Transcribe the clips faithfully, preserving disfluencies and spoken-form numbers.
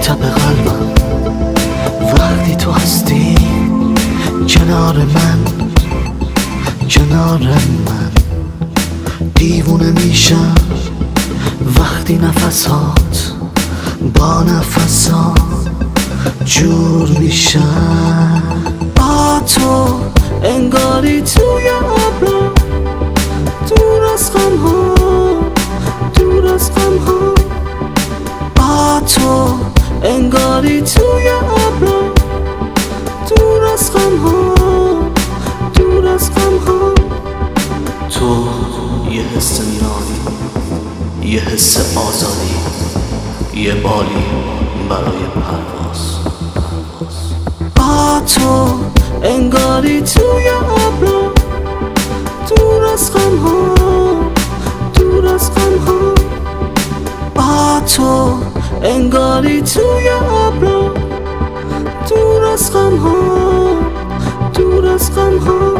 تپ قلبم وقتی تو هستی کنار من، کنار من. دیوونه میشم وقتی نفسات با نفسات جور میشن. با تو انگاری توی ابرا، دور از غم ها، دور از غم ها. با تو انگاری توی ابرا، دور از غم ها، دور از غم ها. تو یه حس نانی، یه حس آزادی، یه بالی برای پرواز. با تو انگاری توی ابرا، دور از غم ها، دور از غم ها. با تو انگاری توی ابرا، دور از غم ها، دور از غم ها.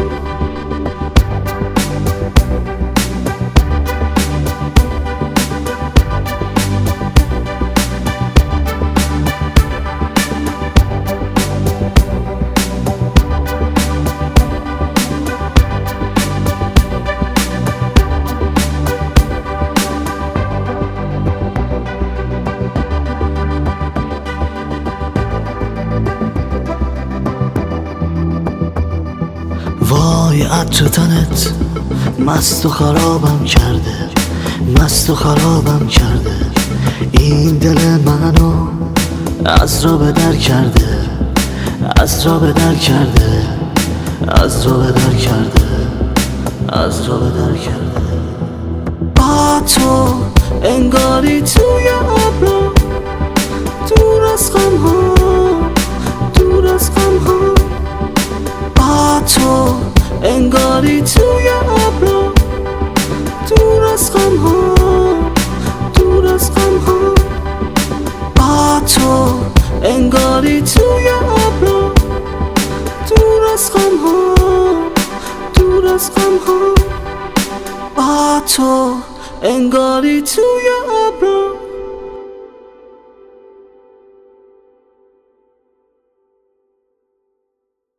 وای عطر تنت مست و خرابم کرده، مست و خرابم کرده. این دل منو از را به در کرده، از را به در کرده، از را به در کرده، از را به در کرده. با تو انگاری توی ابرا، دور از غم ها، دور از غم ها. با تو انگاری توی ابرا، دور از غم ها، دور از غم ها. با تو انگاری توی ابرا، دور از غم ها، دور از غم ها. با تو انگاری توی ابرا،